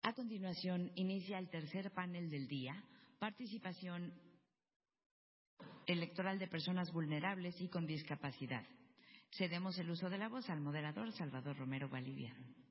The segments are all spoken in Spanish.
A continuación, inicia el tercer panel del día, participación electoral de personas vulnerables y con discapacidad. Cedemos el uso de la voz al moderador Salvador Romero Valdivia.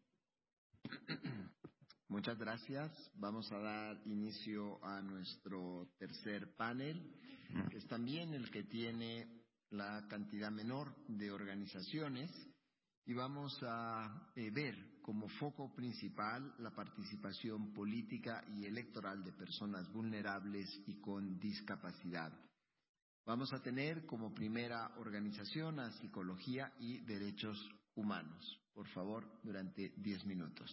Muchas gracias. Vamos a dar inicio a nuestro tercer panel, que es también el que tiene la cantidad menor de organizaciones, y vamos a ver como foco principal la participación política y electoral de personas vulnerables y con discapacidad. Vamos a tener como primera organización a Psicología y Derechos Humanos. Por favor, durante 10 minutos.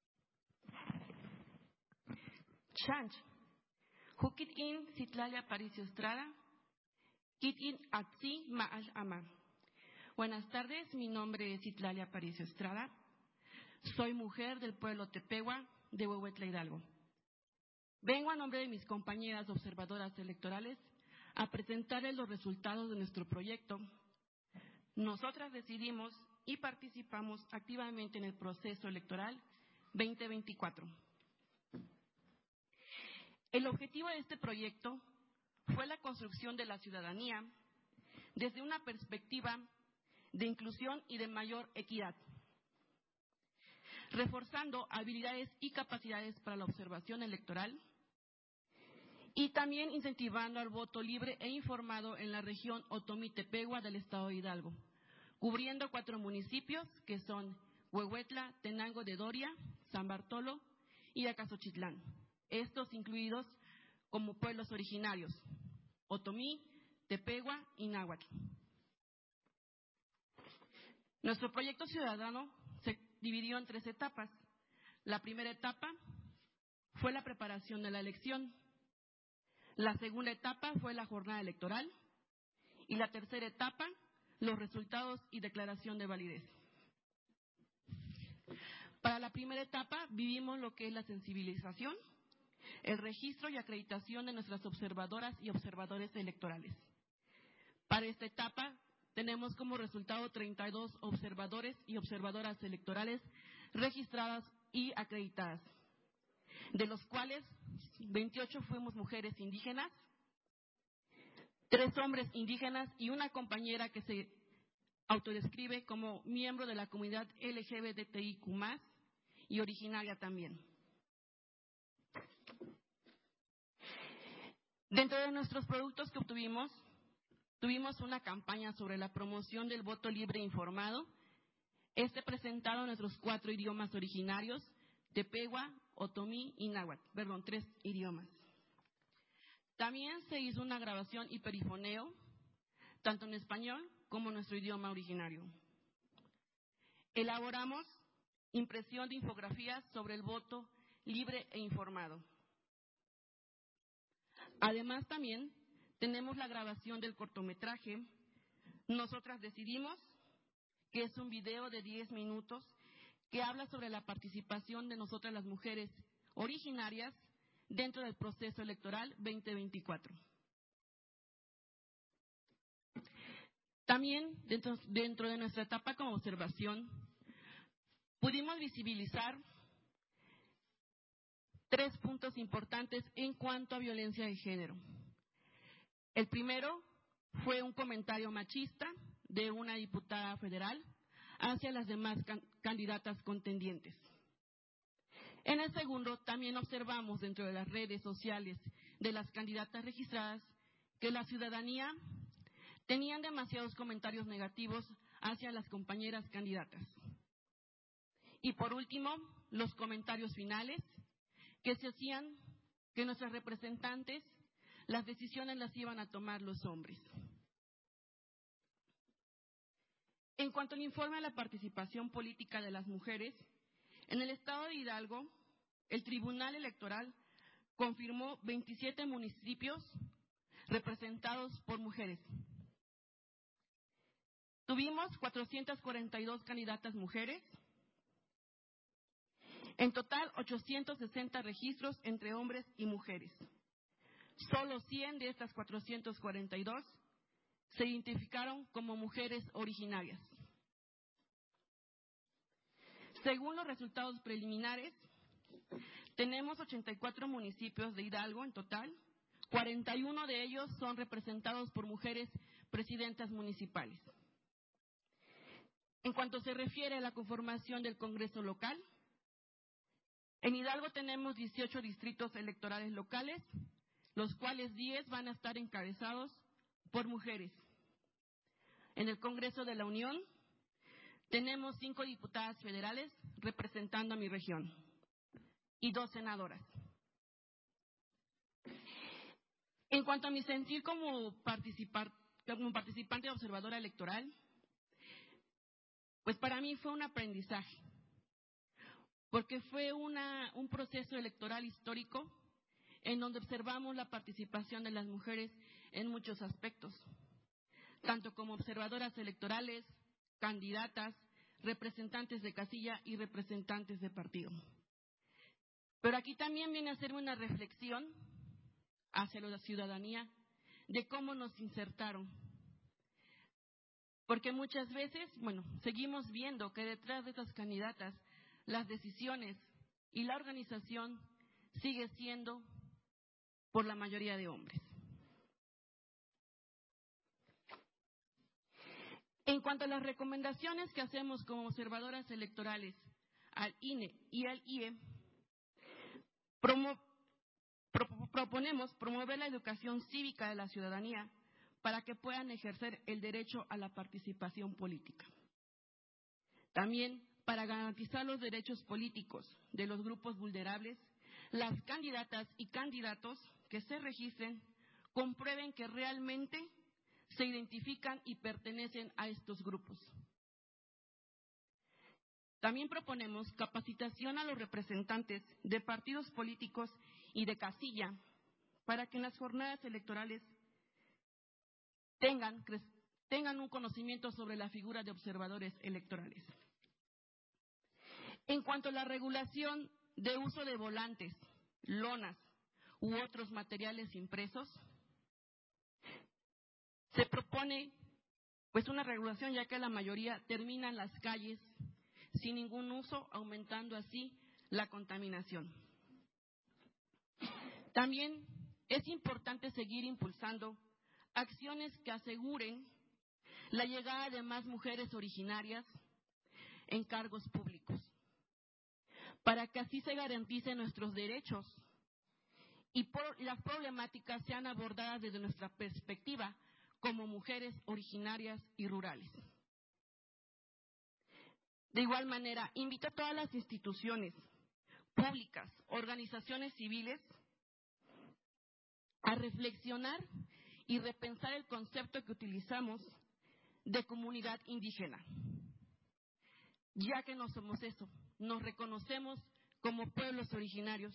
Chanch, Hukit in Citlalia Aparicio Estrada, Kit in Atzi Maal Ama. Buenas tardes, mi nombre es Citlalia Aparicio Estrada. Soy mujer del pueblo Tepehua de Huehuetla, Hidalgo. Vengo a nombre de mis compañeras observadoras electorales a presentarles los resultados de nuestro proyecto. Nosotras decidimos y participamos activamente en el proceso electoral 2024. El objetivo de este proyecto fue la construcción de la ciudadanía desde una perspectiva de inclusión y de mayor equidad, reforzando habilidades y capacidades para la observación electoral y también incentivando al voto libre e informado en la región Otomí-Tepehua del estado de Hidalgo, cubriendo 4 municipios que son Huehuetla, Tenango de Doria, San Bartolo y Acasochitlán. Estos incluidos como pueblos originarios, Otomí, Tepehua y Náhuatl. Nuestro proyecto ciudadano se dividió en 3 etapas. La primera etapa fue la preparación de la elección. La segunda etapa fue la jornada electoral. Y la tercera etapa, los resultados y declaración de validez. Para la primera etapa vivimos lo que es la sensibilización, el registro y acreditación de nuestras observadoras y observadores electorales. Para esta etapa tenemos como resultado 32 observadores y observadoras electorales registradas y acreditadas, de los cuales 28 fuimos mujeres indígenas, 3 hombres indígenas y una compañera que se autodescribe como miembro de la comunidad LGBTIQ+, y originaria también. Dentro de nuestros productos que obtuvimos, tuvimos una campaña sobre la promoción del voto libre e informado. Presentado en nuestros 4 idiomas originarios, Tepehua, Otomí y Náhuatl, 3 idiomas. También se hizo una grabación y perifoneo, tanto en español como en nuestro idioma originario. Elaboramos impresión de infografías sobre el voto libre e informado. Además, también tenemos la grabación del cortometraje Nosotras Decidimos, que es un video de 10 minutos que habla sobre la participación de nosotras las mujeres originarias dentro del proceso electoral 2024. También, dentro de nuestra etapa como observación, pudimos visibilizar 3 puntos importantes en cuanto a violencia de género. El primero fue un comentario machista de una diputada federal hacia las demás candidatas contendientes. En el segundo, también observamos dentro de las redes sociales de las candidatas registradas que la ciudadanía tenían demasiados comentarios negativos hacia las compañeras candidatas. Y por último, los comentarios finales que se hacían que nuestras representantes, las decisiones las iban a tomar los hombres. En cuanto al informe a la participación política de las mujeres, en el estado de Hidalgo, el Tribunal Electoral confirmó 27 municipios representados por mujeres. Tuvimos 442 candidatas mujeres. En total, 860 registros entre hombres y mujeres. Solo 100 de estas 442 se identificaron como mujeres originarias. Según los resultados preliminares, Tenemos 84 municipios de Hidalgo en total, 41 de ellos son representados por mujeres presidentas municipales. En cuanto se refiere a la conformación del Congreso local, en Hidalgo tenemos 18 distritos electorales locales, los cuales 10 van a estar encabezados por mujeres. En el Congreso de la Unión tenemos 5 diputadas federales representando a mi región y 2 senadoras. En cuanto a mi sentir como participante observadora electoral, pues para mí fue un aprendizaje, porque fue un proceso electoral histórico en donde observamos la participación de las mujeres en muchos aspectos, tanto como observadoras electorales, candidatas, representantes de casilla y representantes de partido. Pero aquí también viene a hacerme una reflexión hacia la ciudadanía de cómo nos insertaron. Porque muchas veces, seguimos viendo que detrás de esas candidatas las decisiones y la organización sigue siendo por la mayoría de hombres. En cuanto a las recomendaciones que hacemos como observadoras electorales al INE y al IE, proponemos promover la educación cívica de la ciudadanía para que puedan ejercer el derecho a la participación política. También, para garantizar los derechos políticos de los grupos vulnerables, las candidatas y candidatos que se registren comprueben que realmente se identifican y pertenecen a estos grupos. También proponemos capacitación a los representantes de partidos políticos y de casilla para que en las jornadas electorales tengan un conocimiento sobre la figura de observadores electorales. En cuanto a la regulación de uso de volantes, lonas u otros materiales impresos, se propone una regulación, ya que la mayoría termina en las calles sin ningún uso, aumentando así la contaminación. También es importante seguir impulsando acciones que aseguren la llegada de más mujeres originarias en cargos públicos, para que así se garanticen nuestros derechos y las problemáticas sean abordadas desde nuestra perspectiva como mujeres originarias y rurales. De igual manera, invito a todas las instituciones públicas, organizaciones civiles, a reflexionar y repensar el concepto que utilizamos de comunidad indígena, ya que no somos eso, nos reconocemos como pueblos originarios.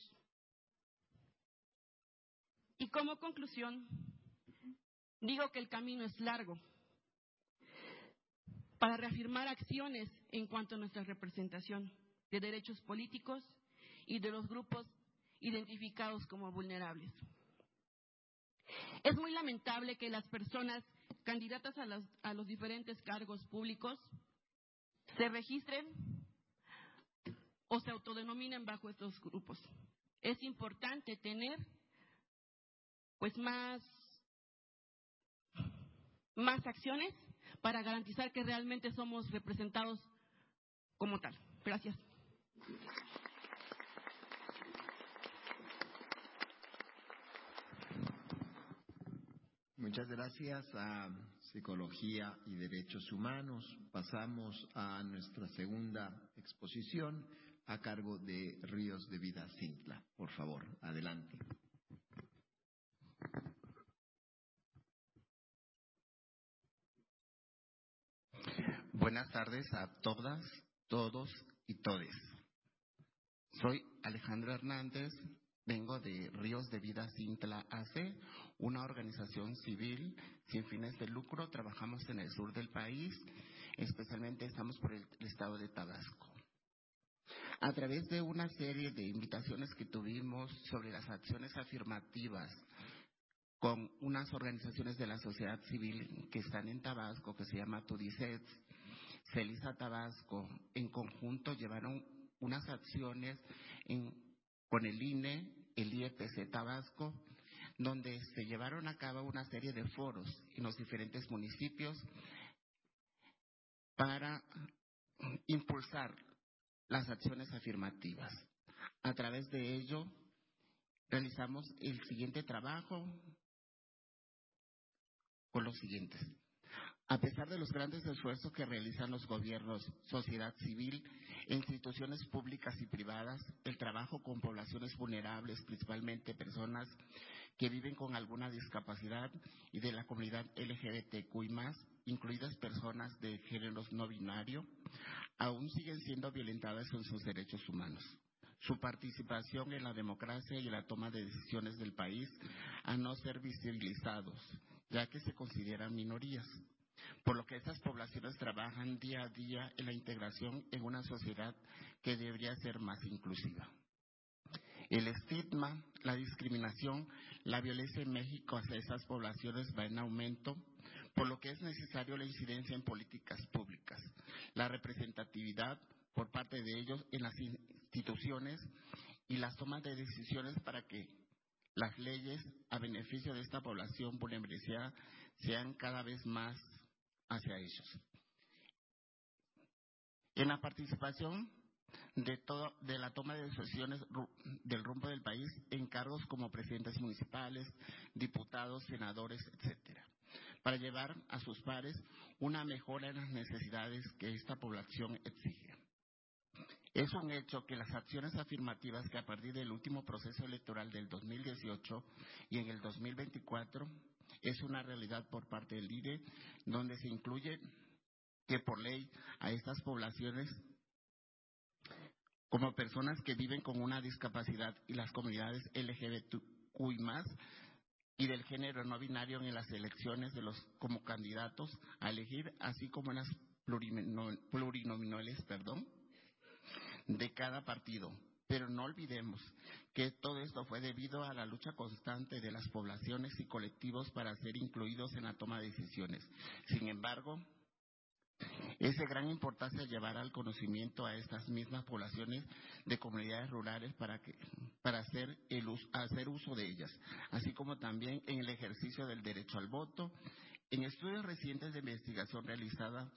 Y como conclusión, digo que el camino es largo para reafirmar acciones en cuanto a nuestra representación de derechos políticos y de los grupos identificados como vulnerables. Es muy lamentable que las personas candidatas a los diferentes cargos públicos se registren o se autodenominen bajo estos grupos. Es importante tener más acciones para garantizar que realmente somos representados como tal. Gracias. Muchas gracias a Psicología y Derechos Humanos. Pasamos a nuestra segunda exposición a cargo de Ríos de Vida Cintla. Por favor, adelante. Buenas tardes a todas, todos y todes. Soy Alejandro Hernández, vengo de Ríos de Vida Cintla AC, una organización civil sin fines de lucro. Trabajamos en el sur del país, especialmente estamos por el estado de Tabasco. A través de una serie de invitaciones que tuvimos sobre las acciones afirmativas con unas organizaciones de la sociedad civil que están en Tabasco, que se llama Tudicets, Celisa Tabasco, en conjunto llevaron unas acciones con el INE, el IEPC Tabasco, donde se llevaron a cabo una serie de foros en los diferentes municipios para impulsar las acciones afirmativas. A través de ello, realizamos el siguiente trabajo con los siguientes. A pesar de los grandes esfuerzos que realizan los gobiernos, sociedad civil, instituciones públicas y privadas, el trabajo con poblaciones vulnerables, principalmente personas que viven con alguna discapacidad y de la comunidad LGBTQI+, incluidas personas de géneros no binario, aún siguen siendo violentadas en sus derechos humanos. Su participación en la democracia y en la toma de decisiones del país a no ser visibilizados, ya que se consideran minorías, por lo que estas poblaciones trabajan día a día en la integración en una sociedad que debería ser más inclusiva. El estigma, la discriminación, la violencia en México hacia esas poblaciones va en aumento, por lo que es necesario la incidencia en políticas públicas, la representatividad por parte de ellos en las instituciones y las tomas de decisiones para que las leyes a beneficio de esta población vulnerabilizada sean cada vez más hacia ellos. En la participación de la toma de decisiones del rumbo del país en cargos como presidentes municipales, diputados, senadores, etcétera, para llevar a sus pares una mejora en las necesidades que esta población exige. Es un hecho que las acciones afirmativas que a partir del último proceso electoral del 2018 y en el 2024 es una realidad por parte del INE, donde se incluye que por ley a estas poblaciones como personas que viven con una discapacidad y las comunidades LGBTQI+, y del género no binario en las elecciones como candidatos a elegir, así como en las plurinominales, de cada partido. Pero no olvidemos que todo esto fue debido a la lucha constante de las poblaciones y colectivos para ser incluidos en la toma de decisiones. Sin embargo, es de gran importancia llevar al conocimiento a estas mismas poblaciones de comunidades rurales para hacer uso de ellas, así como también en el ejercicio del derecho al voto. En estudios recientes de investigación realizada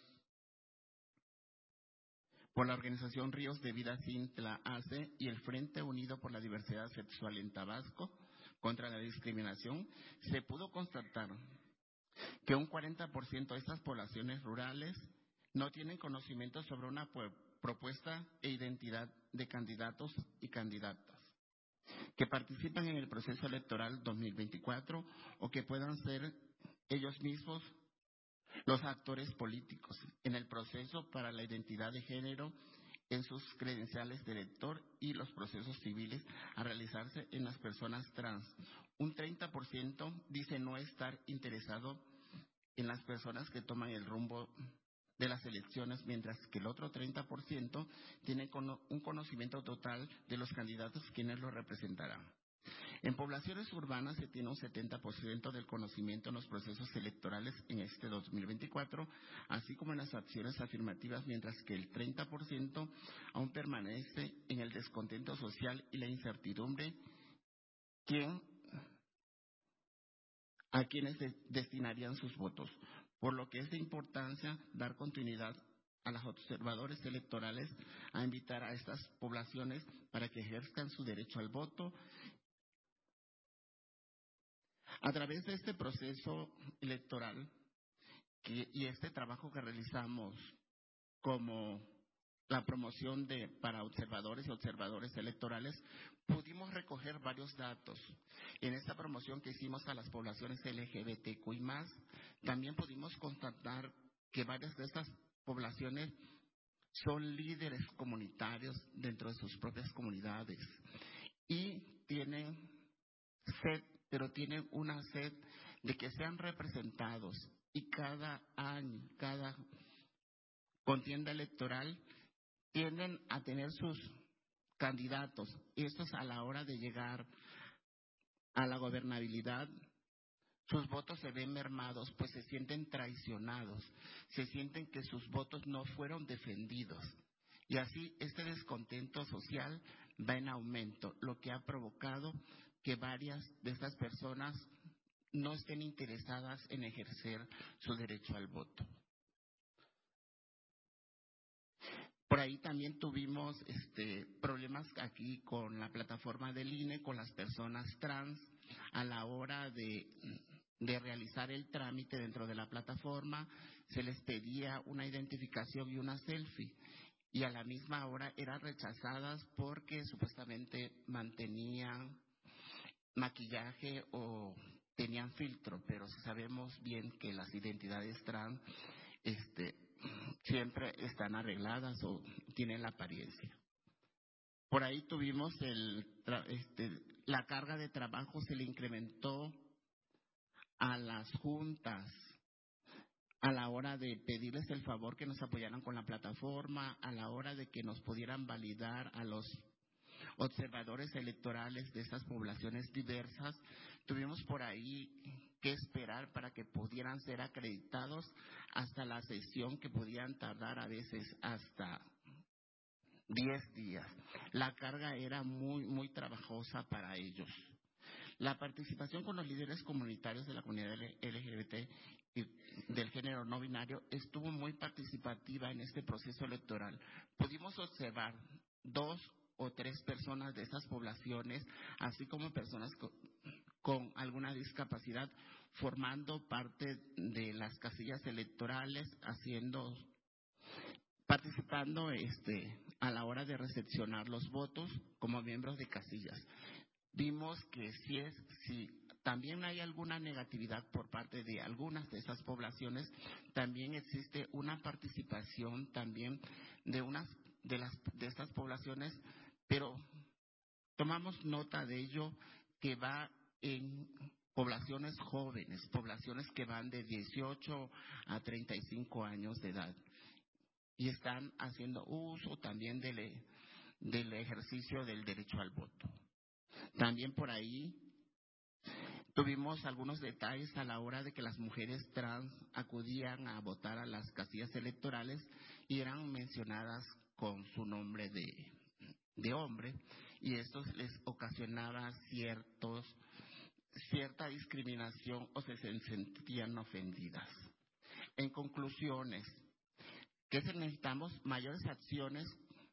por la organización Ríos de Vida Cintla AC y el Frente Unido por la Diversidad Sexual en Tabasco contra la discriminación, se pudo constatar que un 40% de estas poblaciones rurales no tienen conocimiento sobre una propuesta e identidad de candidatos y candidatas que participan en el proceso electoral 2024 o que puedan ser ellos mismos los actores políticos en el proceso para la identidad de género en sus credenciales de elector y los procesos civiles a realizarse en las personas trans. Un 30% dice no estar interesado en las personas que toman el rumbo de las elecciones, mientras que el otro 30% tiene un conocimiento total de los candidatos quienes lo representarán. En poblaciones urbanas se tiene un 70% del conocimiento en los procesos electorales en este 2024, así como en las acciones afirmativas, mientras que el 30% aún permanece en el descontento social y la incertidumbre a quienes destinarían sus votos, por lo que es de importancia dar continuidad a los observadores electorales a invitar a estas poblaciones para que ejerzan su derecho al voto. A través de este proceso electoral y este trabajo que realizamos como la promoción para observadores y observadores electorales, pudimos recoger varios datos. En esta promoción que hicimos a las poblaciones LGBTQI+, también pudimos constatar que varias de estas poblaciones son líderes comunitarios dentro de sus propias comunidades y tienen sed, pero tienen una sed de que sean representados, y cada año, cada contienda electoral tienden a tener sus candidatos. Estos, a la hora de llegar a la gobernabilidad, sus votos se ven mermados, pues se sienten traicionados, se sienten que sus votos no fueron defendidos. Y así este descontento social va en aumento, lo que ha provocado que varias de estas personas no estén interesadas en ejercer su derecho al voto. Por ahí también tuvimos problemas aquí con la plataforma del INE, con las personas trans, a la hora de realizar el trámite dentro de la plataforma, se les pedía una identificación y una selfie, y a la misma hora eran rechazadas porque supuestamente mantenían maquillaje o tenían filtro, pero sabemos bien que las identidades trans siempre están arregladas o tienen la apariencia. Por ahí tuvimos la carga de trabajo se le incrementó a las juntas a la hora de pedirles el favor que nos apoyaran con la plataforma, a la hora de que nos pudieran validar a los observadores electorales de estas poblaciones diversas. Tuvimos por ahí que esperar para que pudieran ser acreditados hasta la sesión, que podían tardar a veces hasta 10 días. La carga era muy trabajosa para ellos. La participación con los líderes comunitarios de la comunidad LGBT y del género no binario estuvo muy participativa en este proceso electoral. Pudimos observar 2 o 3 personas de esas poblaciones, así como personas con alguna discapacidad, formando parte de las casillas electorales, participando a la hora de recepcionar los votos como miembros de casillas. Vimos que si también hay alguna negatividad por parte de algunas de esas poblaciones, también existe una participación también de estas poblaciones, pero tomamos nota de ello, que va en poblaciones jóvenes, poblaciones que van de 18 a 35 años de edad y están haciendo uso también del ejercicio del derecho al voto. También por ahí tuvimos algunos detalles a la hora de que las mujeres trans acudían a votar a las casillas electorales y eran mencionadas con su nombre de hombre, y esto les ocasionaba cierta discriminación o se sentían ofendidas. En conclusiones, ¿qué necesitamos? Mayores acciones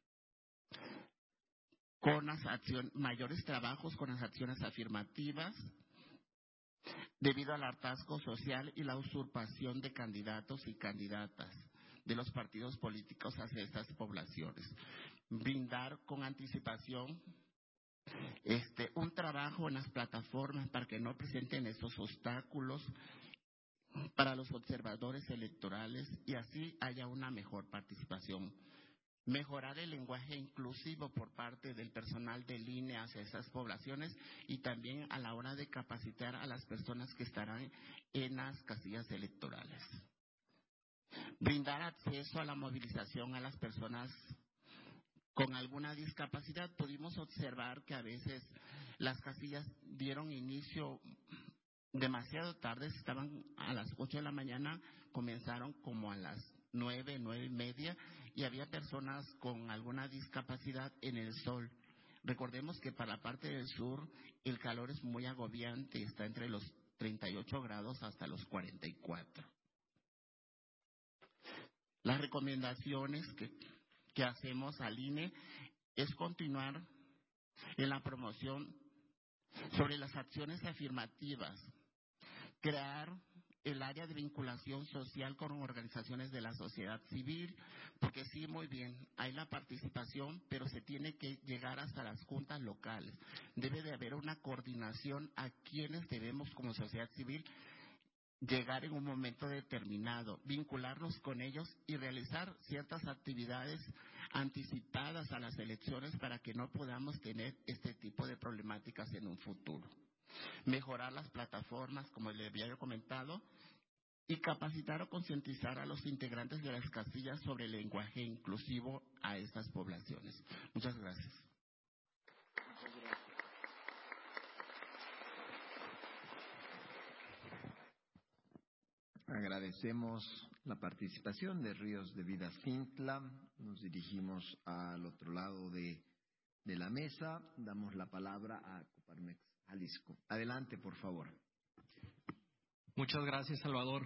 mayores trabajos con las acciones afirmativas, debido al hartazgo social y la usurpación de candidatos y candidatas de los partidos políticos hacia estas poblaciones. Brindar con anticipación un trabajo en las plataformas para que no presenten esos obstáculos para los observadores electorales y así haya una mejor participación. Mejorar el lenguaje inclusivo por parte del personal del INE hacia esas poblaciones y también a la hora de capacitar a las personas que estarán en las casillas electorales. Brindar acceso a la movilización a las personas con alguna discapacidad. Pudimos observar que a veces las casillas dieron inicio demasiado tarde, estaban a las 8 de la mañana, comenzaron como a las 9, 9:30, y había personas con alguna discapacidad en el sol. Recordemos que para la parte del sur el calor es muy agobiante, está entre los 38 grados hasta los 44. Las recomendaciones que hacemos al INE es continuar en la promoción sobre las acciones afirmativas, crear el área de vinculación social con organizaciones de la sociedad civil, porque sí, muy bien, hay la participación, pero se tiene que llegar hasta las juntas locales. Debe de haber una coordinación a quienes debemos como sociedad civil llegar en un momento determinado, vincularnos con ellos y realizar ciertas actividades anticipadas a las elecciones para que no podamos tener este tipo de problemáticas en un futuro. Mejorar las plataformas, como les había comentado, y capacitar o concientizar a los integrantes de las casillas sobre el lenguaje inclusivo a estas poblaciones. Muchas gracias. Agradecemos la participación de Ríos de Vida Cintla. Nos dirigimos al otro lado de de la mesa, damos la palabra a Coparmex Jalisco. Adelante, por favor. Muchas gracias, Salvador.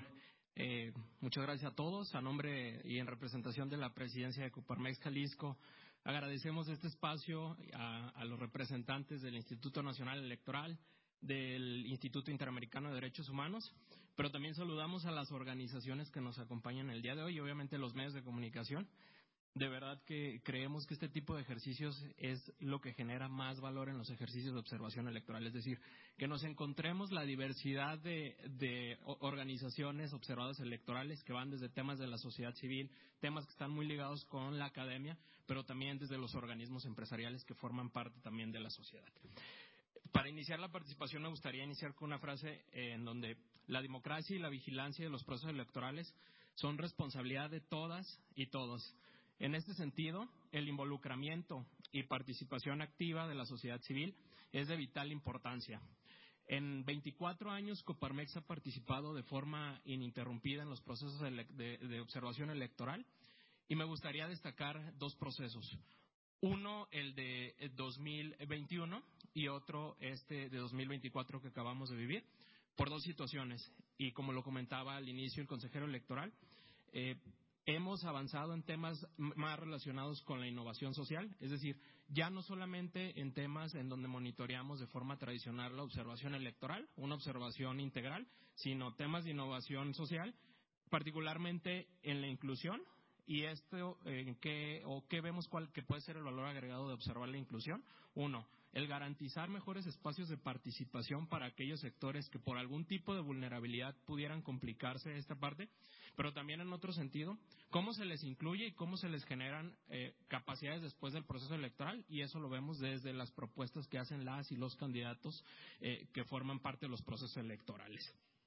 Muchas gracias a todos. A nombre y en representación de la presidencia de Coparmex Jalisco, agradecemos este espacio a los representantes del Instituto Nacional Electoral, del Instituto Interamericano de Derechos Humanos, pero también saludamos a las organizaciones que nos acompañan el día de hoy y obviamente los medios de comunicación. De verdad que creemos que este tipo de ejercicios es lo que genera más valor en los ejercicios de observación electoral, es decir, que nos encontremos la diversidad de organizaciones observadoras electorales que van desde temas de la sociedad civil, temas que están muy ligados con la academia, pero también desde los organismos empresariales que forman parte también de la sociedad. Para iniciar la participación me gustaría iniciar con una frase en donde la democracia y la vigilancia de los procesos electorales son responsabilidad de todas y todos. En este sentido, el involucramiento y participación activa de la sociedad civil es de vital importancia. En 24 años, Coparmex ha participado de forma ininterrumpida en los procesos de observación electoral y me gustaría destacar dos procesos. Uno, el de 2021 y otro, de 2024 que acabamos de vivir, por dos situaciones. Y como lo comentaba al inicio el consejero electoral, hemos avanzado en temas más relacionados con la innovación social, es decir, ya no solamente en temas en donde monitoreamos de forma tradicional la observación electoral, una observación integral, sino temas de innovación social, particularmente en la inclusión. ¿Y esto qué vemos que puede ser el valor agregado de observar la inclusión? Uno, el garantizar mejores espacios de participación para aquellos sectores que por algún tipo de vulnerabilidad pudieran complicarse esta parte, pero también en otro sentido, cómo se les incluye y cómo se les generan capacidades después del proceso electoral, y eso lo vemos desde las propuestas que hacen las y los candidatos que forman parte de los procesos electorales.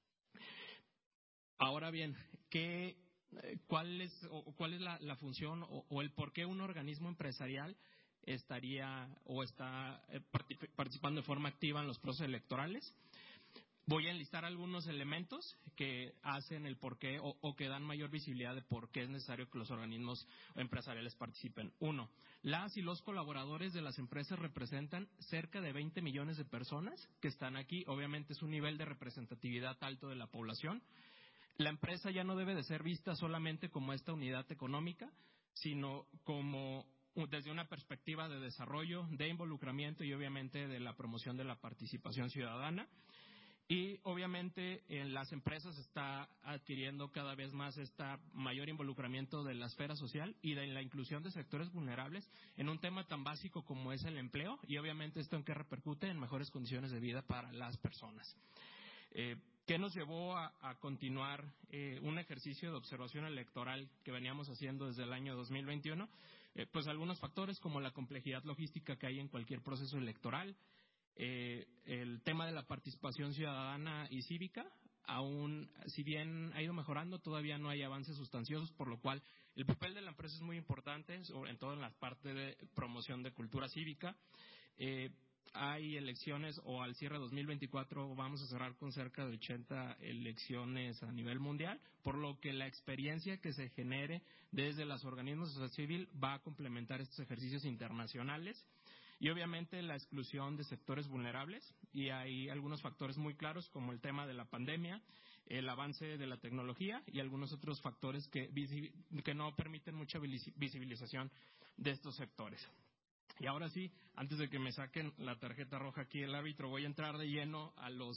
Ahora bien, ¿cuál es la función o el por qué un organismo empresarial estaría o está participando de forma activa en los procesos electorales? Voy a enlistar algunos elementos que hacen el por qué o que dan mayor visibilidad de por qué es necesario que los organismos empresariales participen. Uno, las y los colaboradores de las empresas representan cerca de 20 millones de personas que están aquí. Obviamente es un nivel de representatividad alto de la población. La empresa ya no debe de ser vista solamente como esta unidad económica, sino como desde una perspectiva de desarrollo, de involucramiento y obviamente de la promoción de la participación ciudadana. Y obviamente en las empresas está adquiriendo cada vez más este mayor involucramiento de la esfera social y de la inclusión de sectores vulnerables en un tema tan básico como es el empleo, y obviamente esto en qué repercute en mejores condiciones de vida para las personas. ¿Qué nos llevó a continuar un ejercicio de observación electoral que veníamos haciendo desde el año 2021? Pues algunos factores como la complejidad logística que hay en cualquier proceso electoral, el tema de la participación ciudadana y cívica, aún si bien ha ido mejorando, todavía no hay avances sustanciosos, por lo cual el papel de la empresa es muy importante, sobre todo en la parte de promoción de cultura cívica. Hay elecciones, o al cierre de 2024 vamos a cerrar con cerca de 80 elecciones a nivel mundial, por lo que la experiencia que se genere desde los organismos de sociedad civil va a complementar estos ejercicios internacionales. Y obviamente la exclusión de sectores vulnerables, y hay algunos factores muy claros como el tema de la pandemia, el avance de la tecnología y algunos otros factores que no permiten mucha visibilización de estos sectores. Y ahora sí, antes de que me saquen la tarjeta roja aquí el árbitro, voy a entrar de lleno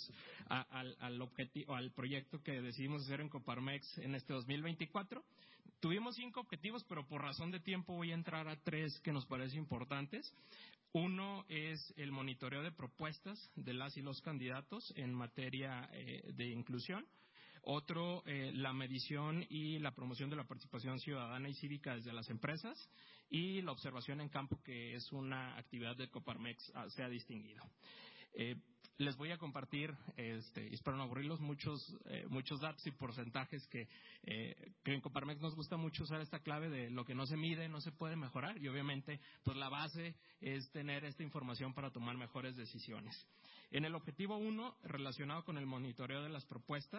al proyecto que decidimos hacer en Coparmex en este 2024. Tuvimos 5 objetivos, pero por razón de tiempo voy a entrar a 3 que nos parecen importantes. Uno es el monitoreo de propuestas de las y los candidatos en materia de inclusión. Otro, la medición y la promoción de la participación ciudadana y cívica desde las empresas. Y la observación en campo, que es una actividad de Coparmex, se ha distinguido. les voy a compartir, espero no aburrirlos, muchos datos y porcentajes que en Coparmex nos gusta mucho usar esta clave de lo que no se mide, no se puede mejorar, y obviamente pues la base es tener esta información para tomar mejores decisiones. En el objetivo 1, relacionado con el monitoreo de las propuestas,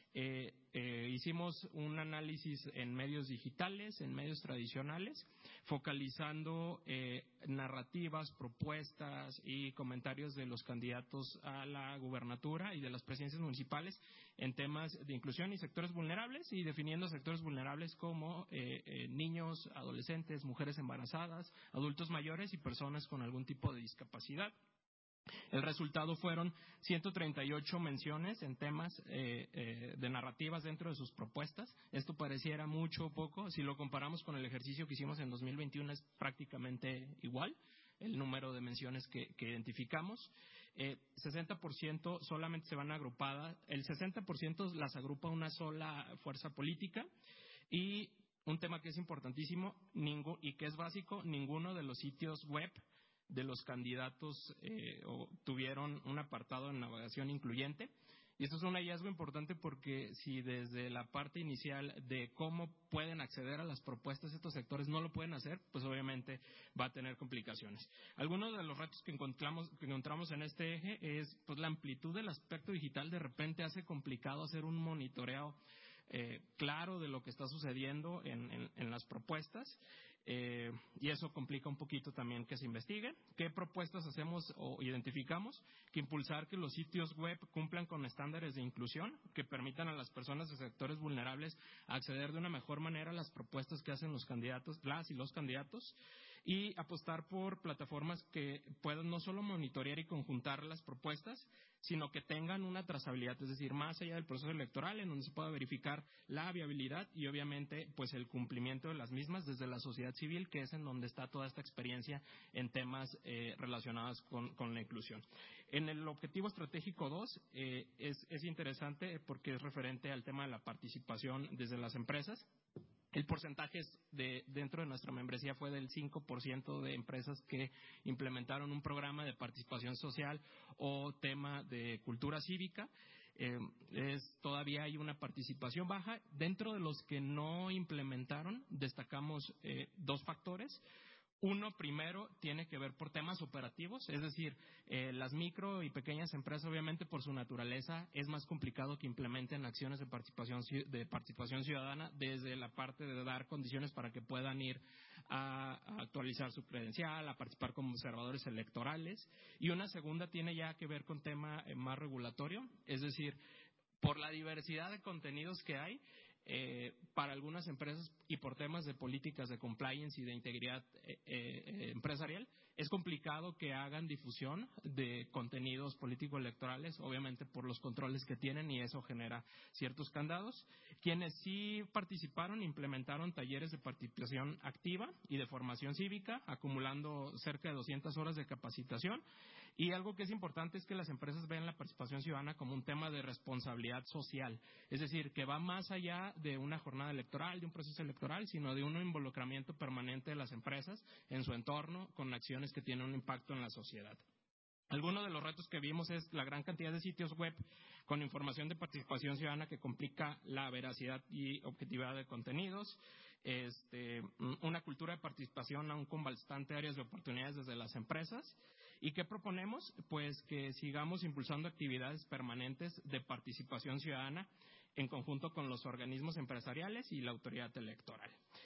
hicimos un análisis en medios digitales, en medios tradicionales, focalizando narrativas, propuestas y comentarios de los candidatos a la gubernatura y de las presidencias municipales en temas de inclusión y sectores vulnerables, y definiendo sectores vulnerables como niños, adolescentes, mujeres embarazadas, adultos mayores y personas con algún tipo de discapacidad. El resultado fueron 138 menciones en temas de narrativas dentro de sus propuestas. Esto pareciera mucho o poco. Si lo comparamos con el ejercicio que hicimos en 2021 es prácticamente igual el número de menciones que identificamos. 60% solamente se van agrupadas, el 60% las agrupa una sola fuerza política, y un tema que es importantísimo y que es básico, ninguno de los sitios web de los candidatos tuvieron un apartado de navegación incluyente. Y esto es un hallazgo importante porque si desde la parte inicial de cómo pueden acceder a las propuestas estos sectores no lo pueden hacer, pues obviamente va a tener complicaciones. Algunos de los retos que encontramos en este eje es pues la amplitud del aspecto digital. De repente hace complicado hacer un monitoreo claro de lo que está sucediendo en las propuestas. Y eso complica un poquito también que se investigue. ¿Qué propuestas hacemos o identificamos? Que impulsar que los sitios web cumplan con estándares de inclusión, que permitan a las personas de sectores vulnerables acceder de una mejor manera a las propuestas que hacen los candidatos, las y los candidatos, y apostar por plataformas que puedan no solo monitorear y conjuntar las propuestas, sino que tengan una trazabilidad, es decir, más allá del proceso electoral, en donde se pueda verificar la viabilidad y obviamente pues el cumplimiento de las mismas desde la sociedad civil, que es en donde está toda esta experiencia en temas relacionados con la inclusión. En el objetivo estratégico 2 es interesante porque es referente al tema de la participación desde las empresas. El porcentaje dentro de nuestra membresía fue del 5% de empresas que implementaron un programa de participación social o tema de cultura cívica. Todavía hay una participación baja. Dentro de los que no implementaron, destacamos 2 factores. Uno, primero, tiene que ver por temas operativos, es decir, las micro y pequeñas empresas, obviamente, por su naturaleza, es más complicado que implementen acciones de participación ciudadana desde la parte de dar condiciones para que puedan ir a actualizar su credencial, a participar como observadores electorales. Y una segunda tiene ya que ver con tema más regulatorio, es decir, por la diversidad de contenidos que hay, para algunas empresas y por temas de políticas de compliance y de integridad empresarial, es complicado que hagan difusión de contenidos político-electorales, obviamente por los controles que tienen, y eso genera ciertos candados. Quienes sí participaron, implementaron talleres de participación activa y de formación cívica, acumulando cerca de 200 horas de capacitación. Y algo que es importante es que las empresas vean la participación ciudadana como un tema de responsabilidad social, es decir, que va más allá de una jornada electoral, de un proceso electoral, sino de un involucramiento permanente de las empresas en su entorno con acciones que tienen un impacto en la sociedad. Algunos de los retos que vimos es la gran cantidad de sitios web con información de participación ciudadana que complica la veracidad y objetividad de contenidos, una cultura de participación aún con bastante áreas de oportunidades desde las empresas. ¿Y qué proponemos? Pues que sigamos impulsando actividades permanentes de participación ciudadana en conjunto con los organismos empresariales y la autoridad electoral.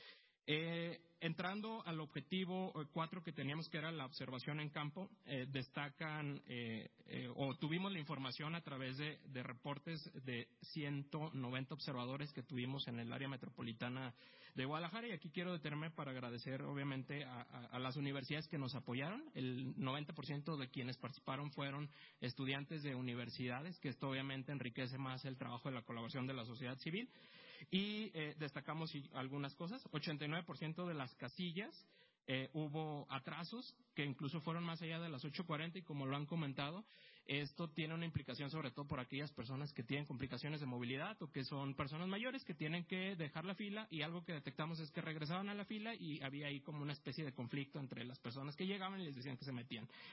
Entrando al objetivo 4 que teníamos, que era la observación en campo, destacan o tuvimos la información a través de reportes de 190 observadores que tuvimos en el área metropolitana de Guadalajara, y aquí quiero detenerme para agradecer obviamente a las universidades que nos apoyaron. El 90% de quienes participaron fueron estudiantes de universidades, que esto obviamente enriquece más el trabajo de la colaboración de la sociedad civil. Y destacamos algunas cosas. 89% de las casillas hubo atrasos que incluso fueron más allá de las 8:40, y como lo han comentado, esto tiene una implicación sobre todo por aquellas personas que tienen complicaciones de movilidad o que son personas mayores que tienen que dejar la fila, y algo que detectamos es que regresaban a la fila y había ahí como una especie de conflicto entre las personas que llegaban y les decían que se metían.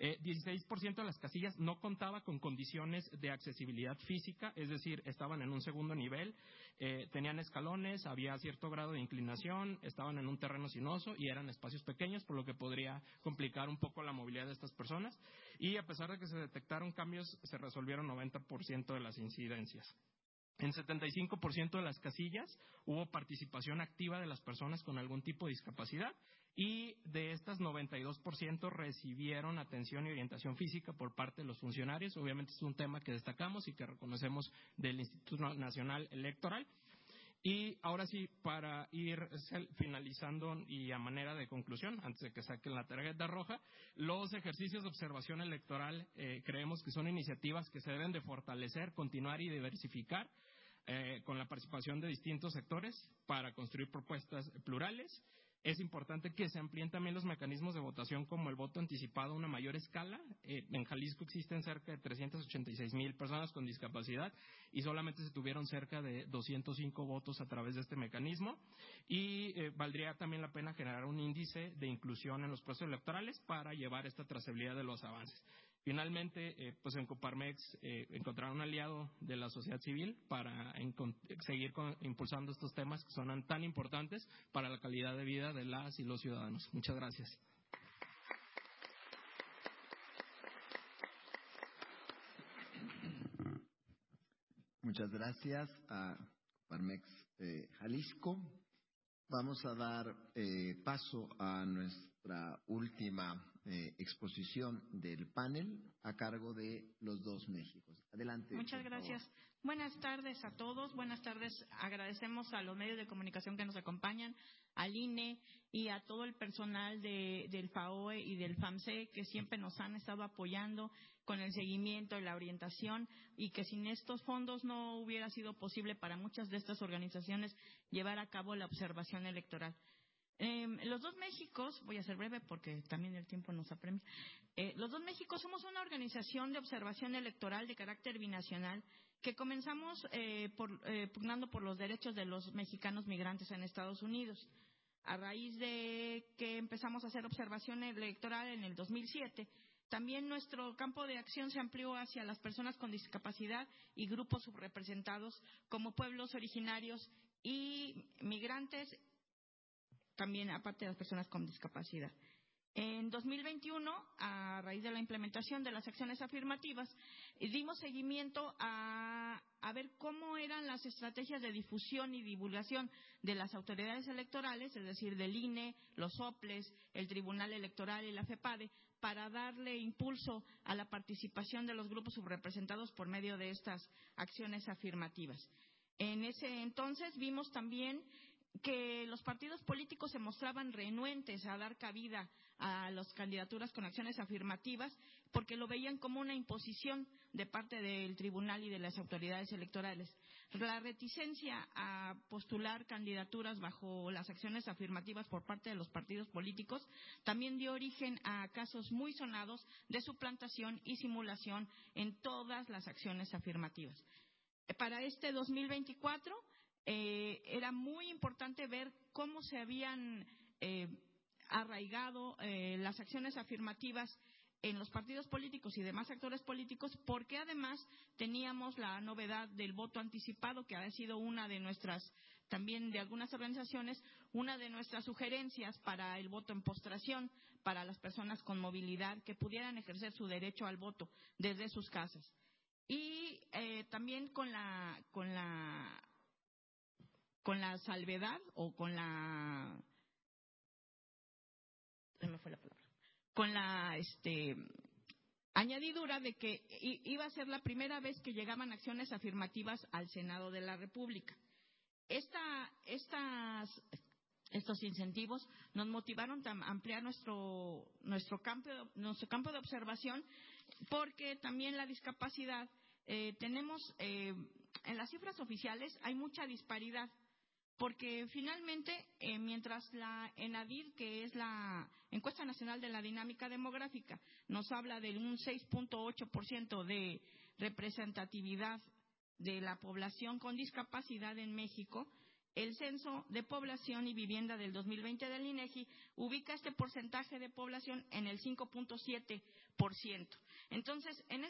16% de las casillas no contaba con condiciones de accesibilidad física, es decir, estaban en un segundo nivel, tenían escalones, había cierto grado de inclinación, estaban en un terreno sinuoso y eran espacios pequeños, por lo que podría complicar un poco la movilidad de estas personas. Y a pesar de que se detectaron cambios, se resolvieron 90% de las incidencias. En 75% de las casillas hubo participación activa de las personas con algún tipo de discapacidad y de estas 92% recibieron atención y orientación física por parte de los funcionarios. Obviamente es un tema que destacamos y que reconocemos del Instituto Nacional Electoral. Y ahora sí, para ir finalizando y a manera de conclusión, antes de que saquen la tarjeta roja, los ejercicios de observación electoral creemos que son iniciativas que se deben de fortalecer, continuar y diversificar con la participación de distintos sectores para construir propuestas plurales. Es importante que se amplíen también los mecanismos de votación como el voto anticipado a una mayor escala. En Jalisco existen cerca de 386,000 personas con discapacidad y solamente se tuvieron cerca de 205 votos a través de este mecanismo. Y valdría también la pena generar un índice de inclusión en los procesos electorales para llevar esta trazabilidad de los avances. Finalmente, pues en Coparmex encontrar un aliado de la sociedad civil para seguir impulsando estos temas que son tan importantes para la calidad de vida de las y los ciudadanos. Muchas gracias. Muchas gracias a Coparmex Jalisco. Vamos a dar paso a nuestra última exposición del panel a cargo de los dos Méxicos. Adelante. Muchas gracias. Buenas tardes a todos. Buenas tardes. Agradecemos a los medios de comunicación que nos acompañan, al INE y a todo el personal del FAOE y del FAMSE que siempre nos han estado apoyando con el seguimiento y la orientación, y que sin estos fondos no hubiera sido posible para muchas de estas organizaciones llevar a cabo la observación electoral. Los dos Méxicos, voy a ser breve porque también el tiempo nos apremia. Los dos Méxicos somos una organización de observación electoral de carácter binacional que comenzamos pugnando por los derechos de los mexicanos migrantes en Estados Unidos. A raíz de que empezamos a hacer observación electoral en el 2007, también nuestro campo de acción se amplió hacia las personas con discapacidad y grupos subrepresentados como pueblos originarios y migrantes, también aparte de las personas con discapacidad. En 2021, a raíz de la implementación de las acciones afirmativas, dimos seguimiento a ver cómo eran las estrategias de difusión y divulgación de las autoridades electorales, es decir, del INE, los OPLES, el Tribunal Electoral y la FEPADE, para darle impulso a la participación de los grupos subrepresentados por medio de estas acciones afirmativas. En ese entonces vimos también que los partidos políticos se mostraban renuentes a dar cabida a las candidaturas con acciones afirmativas porque lo veían como una imposición de parte del tribunal y de las autoridades electorales. La reticencia a postular candidaturas bajo las acciones afirmativas por parte de los partidos políticos también dio origen a casos muy sonados de suplantación y simulación en todas las acciones afirmativas. Para este 2024 era muy importante ver cómo se habían arraigado las acciones afirmativas en los partidos políticos y demás actores políticos, porque además teníamos la novedad del voto anticipado, que ha sido una de nuestras, también de algunas organizaciones, una de nuestras sugerencias para el voto en postración, para las personas con movilidad que pudieran ejercer su derecho al voto desde sus casas. Y también con la salvedad o con la añadidura de que iba a ser la primera vez que llegaban acciones afirmativas al Senado de la República. Estos incentivos nos motivaron a ampliar nuestro campo de observación, porque también la discapacidad tenemos en las cifras oficiales hay mucha disparidad. Porque finalmente, mientras la ENADID, que es la Encuesta Nacional de la Dinámica Demográfica, nos habla de un 6.8% de representatividad de la población con discapacidad en México, El Censo de Población y Vivienda del 2020 del INEGI ubica este porcentaje de población en el 5.7%. Entonces, en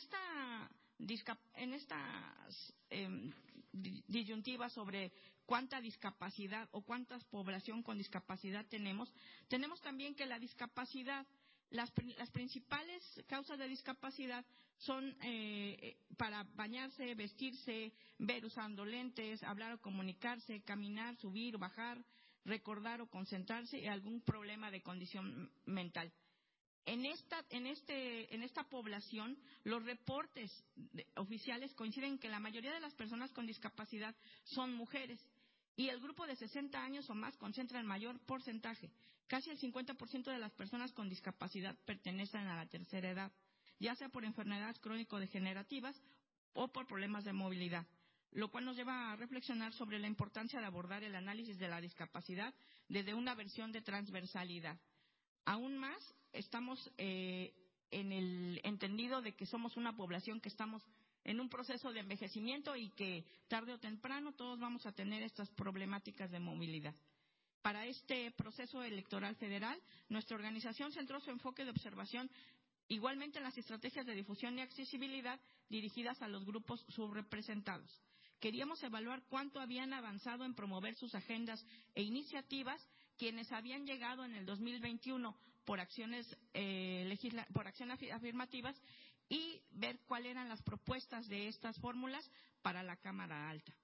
estas disyuntivas sobre cuánta discapacidad o cuánta población con discapacidad tenemos también que la discapacidad, las principales causas de discapacidad son para bañarse, vestirse, ver usando lentes, hablar o comunicarse, caminar, subir, bajar, recordar o concentrarse y algún problema de condición mental. En esta población, los reportes oficiales coinciden que la mayoría de las personas con discapacidad son mujeres y el grupo de 60 años o más concentra el mayor porcentaje. Casi el 50% de las personas con discapacidad pertenecen a la tercera edad, ya sea por enfermedades crónico-degenerativas o por problemas de movilidad, lo cual nos lleva a reflexionar sobre la importancia de abordar el análisis de la discapacidad desde una versión de transversalidad. Aún más, estamos en el entendido de que somos una población que estamos en un proceso de envejecimiento y que tarde o temprano todos vamos a tener estas problemáticas de movilidad. Para este proceso electoral federal, nuestra organización centró su enfoque de observación igualmente en las estrategias de difusión y accesibilidad dirigidas a los grupos subrepresentados. Queríamos evaluar cuánto habían avanzado en promover sus agendas e iniciativas quienes habían llegado en el 2021 por acciones afirmativas y ver cuáles eran las propuestas de estas fórmulas para la Cámara Alta.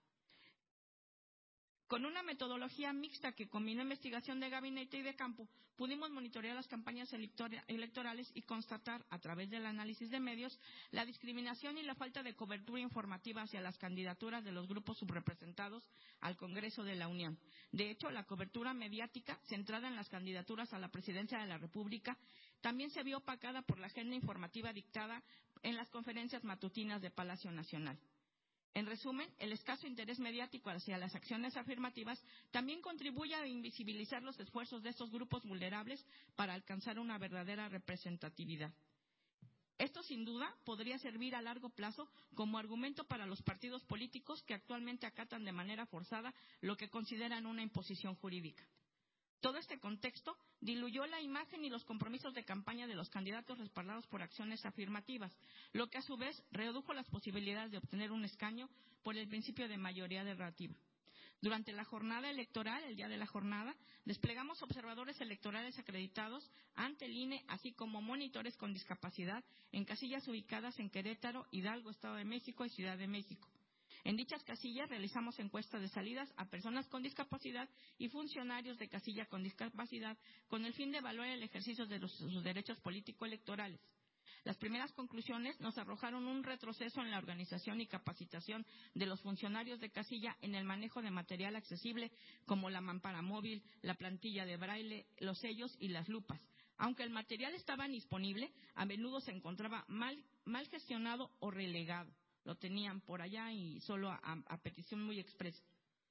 Con una metodología mixta que combinó investigación de gabinete y de campo, pudimos monitorear las campañas electorales y constatar, a través del análisis de medios, la discriminación y la falta de cobertura informativa hacia las candidaturas de los grupos subrepresentados al Congreso de la Unión. De hecho, la cobertura mediática centrada en las candidaturas a la presidencia de la República también se vio opacada por la agenda informativa dictada en las conferencias matutinas de Palacio Nacional. En resumen, el escaso interés mediático hacia las acciones afirmativas también contribuye a invisibilizar los esfuerzos de estos grupos vulnerables para alcanzar una verdadera representatividad. Esto, sin duda, podría servir a largo plazo como argumento para los partidos políticos que actualmente acatan de manera forzada lo que consideran una imposición jurídica. Todo este contexto diluyó la imagen y los compromisos de campaña de los candidatos respaldados por acciones afirmativas, lo que a su vez redujo las posibilidades de obtener un escaño por el principio de mayoría relativa. Durante la jornada electoral, el día de la jornada, desplegamos observadores electorales acreditados ante el INE, así como monitores con discapacidad en casillas ubicadas en Querétaro, Hidalgo, Estado de México y Ciudad de México. En dichas casillas realizamos encuestas de salidas a personas con discapacidad y funcionarios de casilla con discapacidad con el fin de evaluar el ejercicio de sus derechos político-electorales. Las primeras conclusiones nos arrojaron un retroceso en la organización y capacitación de los funcionarios de casilla en el manejo de material accesible como la mampara móvil, la plantilla de braille, los sellos y las lupas. Aunque el material estaba disponible, a menudo se encontraba mal gestionado o relegado. Lo tenían por allá y solo a petición muy expresa.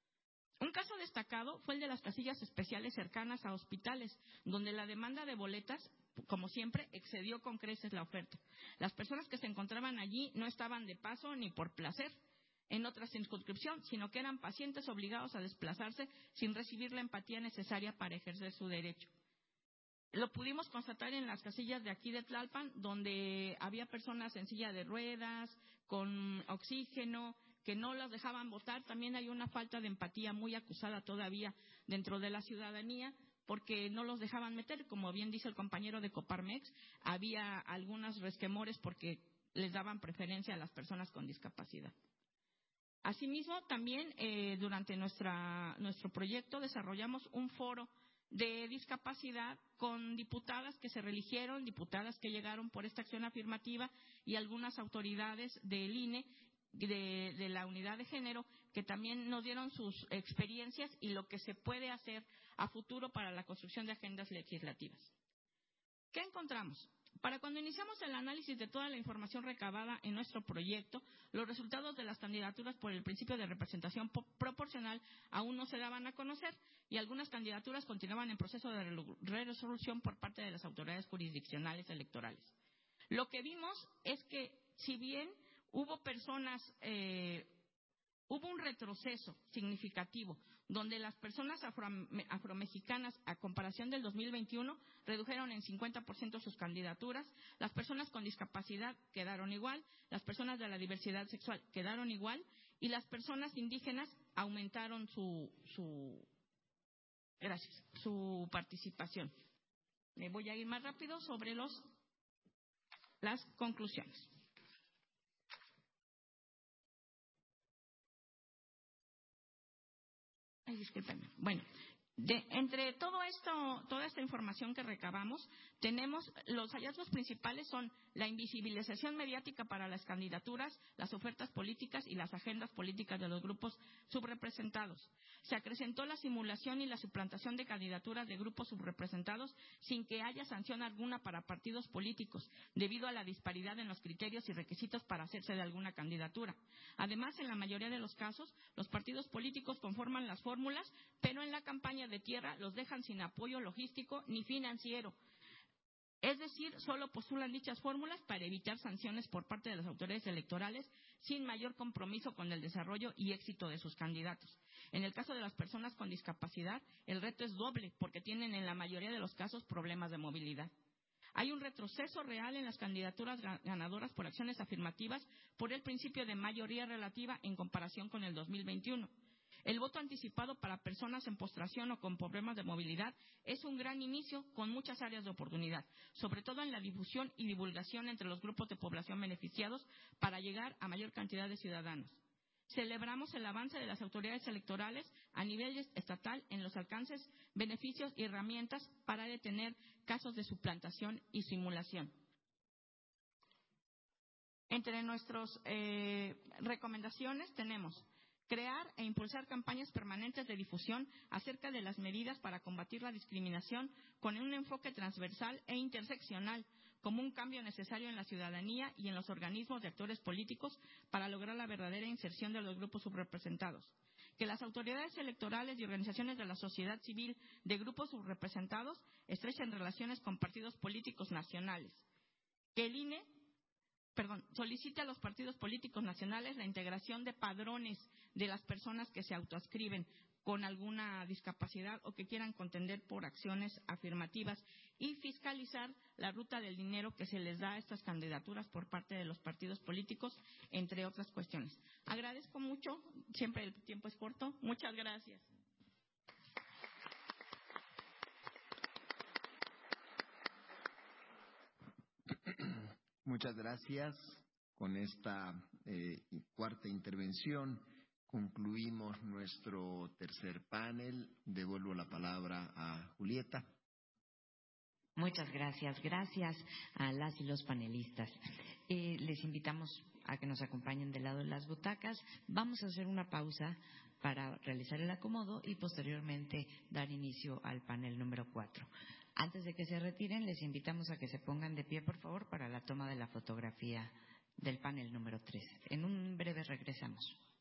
Un caso destacado fue el de las casillas especiales cercanas a hospitales, donde la demanda de boletas, como siempre, excedió con creces la oferta. Las personas que se encontraban allí no estaban de paso ni por placer en otra circunscripción, sino que eran pacientes obligados a desplazarse sin recibir la empatía necesaria para ejercer su derecho. Lo pudimos constatar en las casillas de aquí de Tlalpan, donde había personas en silla de ruedas, con oxígeno, que no las dejaban votar. También hay una falta de empatía muy acusada todavía dentro de la ciudadanía, porque no los dejaban meter. Como bien dice el compañero de Coparmex, había algunos resquemores porque les daban preferencia a las personas con discapacidad. Asimismo, también durante nuestro proyecto desarrollamos un foro de discapacidad con diputadas que se reeligieron, diputadas que llegaron por esta acción afirmativa y algunas autoridades del INE, de la unidad de género, que también nos dieron sus experiencias y lo que se puede hacer a futuro para la construcción de agendas legislativas. ¿Qué encontramos? Para cuando iniciamos el análisis de toda la información recabada en nuestro proyecto, los resultados de las candidaturas por el principio de representación proporcional aún no se daban a conocer y algunas candidaturas continuaban en proceso de resolución por parte de las autoridades jurisdiccionales electorales. Lo que vimos es que, si bien hubo un retroceso significativo donde las personas afromexicanas, a comparación del 2021, redujeron en 50% sus candidaturas, las personas con discapacidad quedaron igual, las personas de la diversidad sexual quedaron igual, y las personas indígenas aumentaron su participación. Me voy a ir más rápido sobre las conclusiones. Ay, discúlpenme. Bueno, entre todo esto, toda esta información que recabamos, tenemos los hallazgos principales son la invisibilización mediática para las candidaturas, las ofertas políticas y las agendas políticas de los grupos subrepresentados. Se acrecentó la simulación y la suplantación de candidaturas de grupos subrepresentados sin que haya sanción alguna para partidos políticos, debido a la disparidad en los criterios y requisitos para hacerse de alguna candidatura. Además, en la mayoría de los casos, los partidos políticos conforman las fórmulas, pero en la campaña de tierra los dejan sin apoyo logístico ni financiero. Es decir, solo postulan dichas fórmulas para evitar sanciones por parte de las autoridades electorales sin mayor compromiso con el desarrollo y éxito de sus candidatos. En el caso de las personas con discapacidad, el reto es doble porque tienen en la mayoría de los casos problemas de movilidad. Hay un retroceso real en las candidaturas ganadoras por acciones afirmativas por el principio de mayoría relativa en comparación con el 2021. El voto anticipado para personas en postración o con problemas de movilidad es un gran inicio con muchas áreas de oportunidad, sobre todo en la difusión y divulgación entre los grupos de población beneficiados para llegar a mayor cantidad de ciudadanos. Celebramos el avance de las autoridades electorales a nivel estatal en los alcances, beneficios y herramientas para detener casos de suplantación y simulación. Entre nuestras recomendaciones tenemos crear e impulsar campañas permanentes de difusión acerca de las medidas para combatir la discriminación con un enfoque transversal e interseccional, como un cambio necesario en la ciudadanía y en los organismos de actores políticos para lograr la verdadera inserción de los grupos subrepresentados. Que las autoridades electorales y organizaciones de la sociedad civil de grupos subrepresentados estrechen relaciones con partidos políticos nacionales. Que el INE solicite a los partidos políticos nacionales la integración de padrones de las personas que se autoadscriben con alguna discapacidad o que quieran contender por acciones afirmativas y fiscalizar la ruta del dinero que se les da a estas candidaturas por parte de los partidos políticos, entre otras cuestiones. Agradezco mucho, siempre el tiempo es corto. Muchas gracias. Muchas gracias. Con esta cuarta intervención concluimos nuestro tercer panel. Devuelvo la palabra a Julieta. Muchas gracias. Gracias a las y los panelistas. Les invitamos a que nos acompañen del lado de las butacas. Vamos a hacer una pausa para realizar el acomodo y posteriormente dar inicio al panel número 4. Antes de que se retiren, les invitamos a que se pongan de pie, por favor, para la toma de la fotografía del panel número 3. En un breve regresamos.